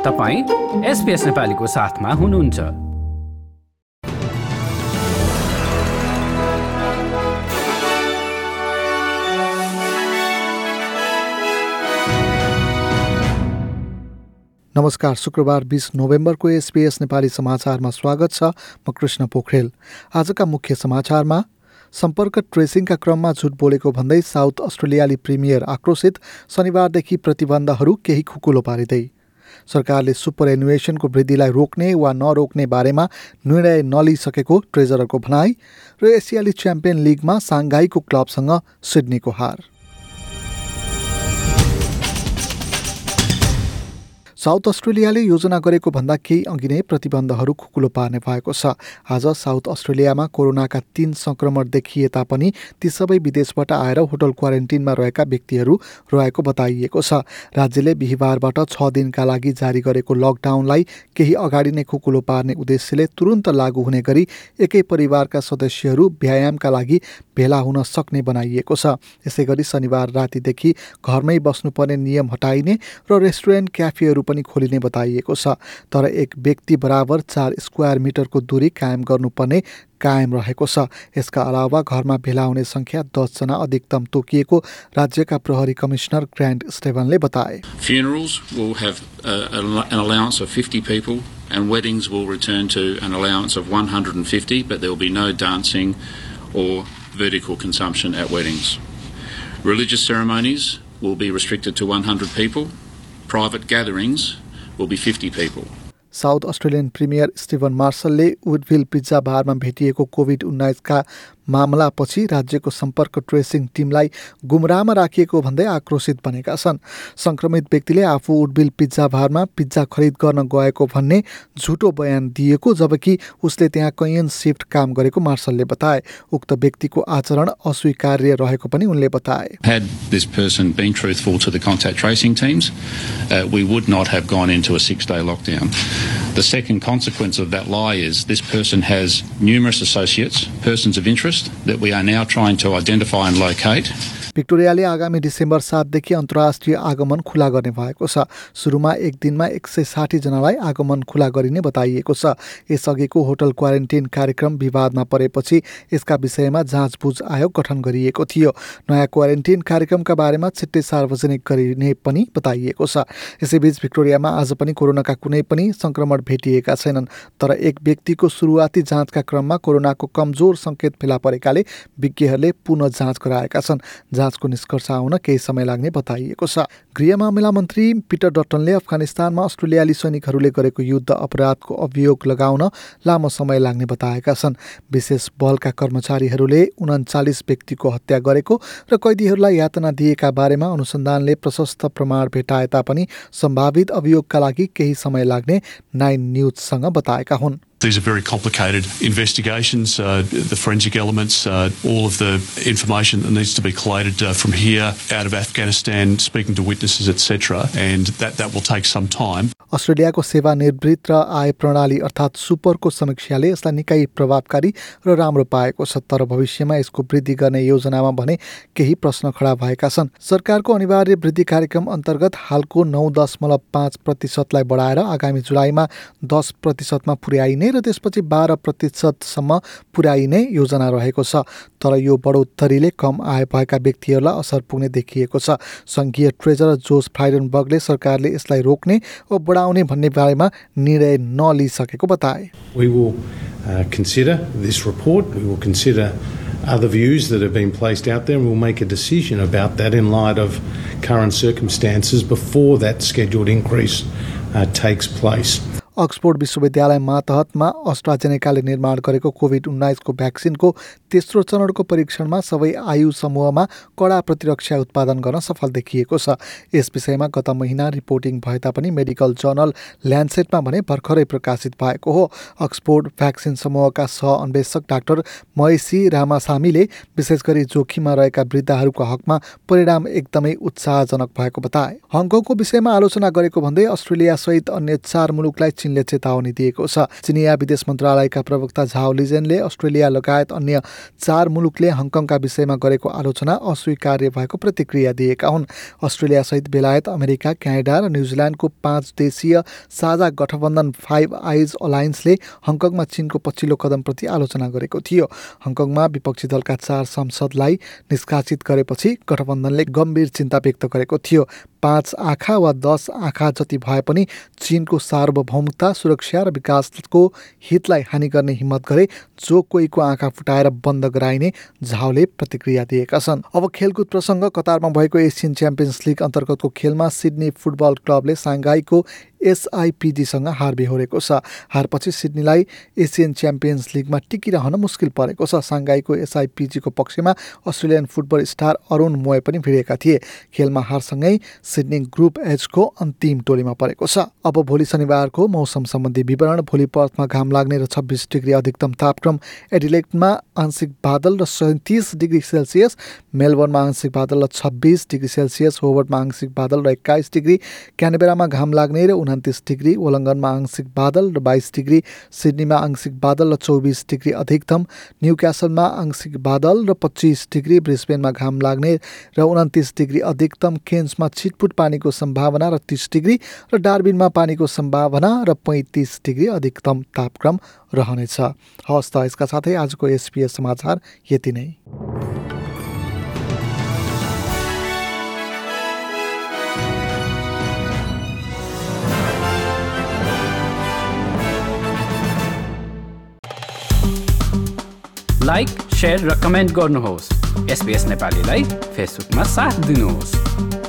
तपाईं SBS नेपालीको साथमा हुनुहुन्छ। नमस्कार, शुक्रबार 20 नोभेम्बरको SBS नेपाली समाचारमा स्वागत छ। म कृष्ण पोखरेल। आजका मुख्य समाचारमा सम्पर्क ट्रेसिङका क्रममा झुट बोलेको भन्दै साउथ अस्ट्रेलियाली प्रिमियर आक्रोशित, शनिबारदेखि प्रतिबन्धहरू केही खुकुलो पारिँदै। सरकारले सुपर एनुएसनको वृद्धिलाई रोक्ने वा नरोक्ने बारेमा निर्णय नलिइसकेको ट्रेजररको भनाई र एसियाली च्याम्पियन लिगमा साङ्घाईको क्लबसँग सिडनीको हार। साउथ अस्ट्रेलियाले योजना गरेको भन्दा केही अघि नै प्रतिबन्धहरू खुकुलो पार्ने भएको छ। आज साउथ अस्ट्रेलियामा कोरोनाका 3 संक्रमण देखिए तापनि ती सबै विदेशबाट आएर होटल क्वारेन्टिनमा रहेका व्यक्तिहरू रहेको बताइएको छ। राज्यले बिहिबारबाट 6 दिनका लागि जारी गरेको लकडाउनलाई केही अगाडि नै खुकुलो पार्ने उद्देश्यले तुरुन्त लागू हुने गरी एकै परिवारका सदस्यहरू व्यायामका लागि भेला हुन सक्ने बनाइएको छ। यसैगरी शनिबार रातिदेखि घरमै बस्नुपर्ने नियम हटाइने र रेस्टुरेन्ट क्याफेहरू पनि खोलिने बताइएको छ। तर एक व्यक्ति बराबर 4 स्क्वायर मिटरको दूरी कायम गर्नुपर्ने कायम रहेको छ। यसका अलावा घरमा भेला हुने संख्या 10 जना अधिकतम तोकिएको राज्यका प्रहरी कमिश्नर ग्रान्ट स्टेभनले बताए। Funerals will have an allowance of 50 people and weddings will return to an allowance of 150, but there will be no dancing or vertical consumption at weddings. Religious ceremonies will be restricted to 100 people. Private gatherings will be 50 people. South Australian premier Steven मार्सलले Woodville pizza बारमा भेटिएको COVID-19 का मामलापछि राज्यको सम्पर्क tracing टिमलाई गुमराहमा राखिएको भन्दै आक्रोशित बनेका छन्। संक्रमित व्यक्तिले आफू वुडभिल पिज्जा बारमा पिज्जा खरिद गर्न गएको भन्ने झुटो बयान दिएको, जबकि उसले त्यहाँ कैयन शिफ्ट काम गरेको मार्सलले बताए। उक्त व्यक्तिको आचरण अस्वीकार्य रहेको पनि उनले बताए। Had this person been truthful to the contact tracing teams, we would not have gone into a 6-day lockdown. The second consequence of that lie is this person has numerous associates, persons of interest, that we are now trying to identify and locate. भिक्टोरियाले आगामी December 7 देखि अन्तर्राष्ट्रिय आगमन खुला गर्ने भएको छ। सुरुमा एक दिनमा 160 जनालाई आगमन खुला गरिने बताइएको छ। यसअघिको होटल क्वारेन्टिन कार्यक्रम विवादमा परेपछि यसका विषयमा जाँचबुझ आयोग गठन गरिएको थियो। नयाँ क्वारेन्टिन कार्यक्रमका बारेमा छिट्टै सार्वजनिक गरिने पनि बताइएको छ। यसैबीच भिक्टोरियामा आज पनि कोरोनाका कुनै पनि संक्रमण भेटिएका छैनन्, तर एक व्यक्तिको सुरुवाती जाँचका क्रममा कोरोनाको कमजोर संकेत फेला परेकाले विज्ञहरूले पुनः जाँच गराएका छन्। जाँचको निष्कर्ष आउन केही समय लाग्ने बताइएको छ। गृह मामिला मन्त्री पिटर डटनले अफगानिस्तानमा अस्ट्रेलियाली सैनिकहरूले गरेको युद्ध अपराधको अभियोग लगाउन लामो समय लाग्ने बताएका छन्। विशेष बलका कर्मचारीहरूले 39 व्यक्तिको हत्या गरेको र कैदीहरूलाई यातना दिएका बारेमा अनुसन्धानले प्रशस्त प्रमाण भेटाए तापनि सम्भावित अभियोगका लागि केही समय लाग्ने 9 न्यूजसँग बताएका हुन्। These are very complicated investigations, the forensic elements, all of the information that needs to be collated from here, out of Afghanistan, speaking to witnesses, etc. And that will take some time. अस्ट्रेलियाको सेवानिवृत्त र आय प्रणाली अर्थात् सुपरको समीक्षाले यसलाई निकै प्रभावकारी र राम्रो पाएको छ, तर भविष्यमा यसको वृद्धि गर्ने योजनामा भने केही प्रश्न खडा भएका छन्। सरकारको अनिवार्य वृद्धि कार्यक्रम अन्तर्गत हालको 9.5% बढाएर आगामी जुलाईमा 10% पुर्याइने र त्यसपछि 12% पुर्याइने योजना रहेको छ। तर यो बढोत्तरीले कम आय भएका व्यक्तिहरूलाई असर पुग्ने देखिएको छ। संघीय ट्रेजरर जोस फ्राइडनबर्गले सरकारले यसलाई रोक्ने वा बढाउने भन्ने बारेमा निर्णय नलिइसकेको बताए। We will consider this report. We will consider other views that have been placed out there, and we'll make a decision about that in light of current circumstances before that scheduled increase takes place. Oxford विश्वविद्यालय मातहतमा अस्ट्राजेनेकाले निर्माण गरेको COVID-19 को भ्याक्सिनको तेस्रो चरणको परीक्षणमा सबै आयु समूहमा कडा प्रतिरक्षा उत्पादन गर्न सफल देखिएको छ। यस विषयमा गत महिना रिपोर्टिङ भए तापनि मेडिकल जर्नल ल्यान्सेटमा भने भर्खरै प्रकाशित भएको हो। अक्सफोर्ड भ्याक्सिन समूहका सह-अन्वेषक डाक्टर महेशी रामासामीले विशेष गरी जोखिममा रहेका वृद्धहरूको हकमा परिणाम एकदमै उत्साहजनक भएको बताए। हङकङको विषयमा आलोचना गरेको भन्दै अस्ट्रेलिया सहित अन्य 4 मुलुकलाई चीनले चेतावनी दिएको छ। चिनिया विदेश मन्त्रालयका प्रवक्ता झाओ लिजेनले अस्ट्रेलिया लगायत अन्य 4 मुलुकले हङकङका विषयमा गरेको आलोचना अस्वीकार्य भएको प्रतिक्रिया दिएका हुन्। अस्ट्रेलियासहित बेलायत, अमेरिका, क्यानाडा र न्युजिल्यान्डको 5 देशीय साझा गठबन्धन फाइभ आइज अलायन्सले हङकङमा चीनको पछिल्लो कदमप्रति आलोचना गरेको थियो। हङकङमा विपक्षी दलका 4 सांसदलाई निष्कासित गरेपछि गठबन्धनले गम्भीर चिन्ता व्यक्त गरेको थियो। 5 आँखा वा 10 आँखा जति भए पनि चीनको सार्वभौमता, सुरक्षा र विकासको हितलाई हानि गर्ने हिम्मत गरे जो कोहीको आँखा फुटाएर बन्द गराइने झाओले प्रतिक्रिया दिएका छन्। अब खेलकुद प्रसङ्ग। कतारमा भएको एसियन च्याम्पियन्स लिग अन्तर्गतको खेलमा सिडनी फुटबल क्लबले साङ्घाईको SIPGसँग हार बेहोरेको छ। हारपछि सिडनीलाई एसियन च्याम्पियन्स लिगमा टिकिरहन मुस्किल परेको छ। साङ्घाईको SIPGको पक्षमा अस्ट्रेलियन फुटबल स्टार अरुण मोय पनि भिडेका थिए। खेलमा हारसँगै सिडनी ग्रुप एचको अन्तिम टोलीमा परेको छ। अब भोलि शनिबारको मौसम सम्बन्धी विवरण। भोलि पर्थमा घाम लाग्ने र 26 डिग्री अधिकतम तापक्रम, एडिलेडमा आंशिक बादल र 37 डिग्री सेल्सियस, मेलबर्नमा आंशिक बादल र 26 डिग्री सेल्सियस, होबर्टमा आंशिक बादल र 21 डिग्री, क्यानबेरामा घाम लाग्ने र 29 डिग्री, वोलङ्गनमा आंशिक बादल र 22 डिग्री, सिडनीमा आंशिक बादल र 24 डिग्री अधिकतम, न्युक्यासलमा आंशिक बादल र 25 डिग्री, ब्रिस्बेनमा घाम लाग्ने र 29 डिग्री अधिकतम, केन्समा छिटपुट पानीको सम्भावना र 30 डिग्री र डार्बिनमा पानीको सम्भावना र 35 डिग्री अधिकतम तापक्रम रहनेछ। हवस् त, यसका साथै आजको SBS समाचार यति नै। लाइक, शेयर र कमेन्ट गर्नुहोस्। SBS नेपालीलाई फेसबुकमा साथ दिनुहोस्।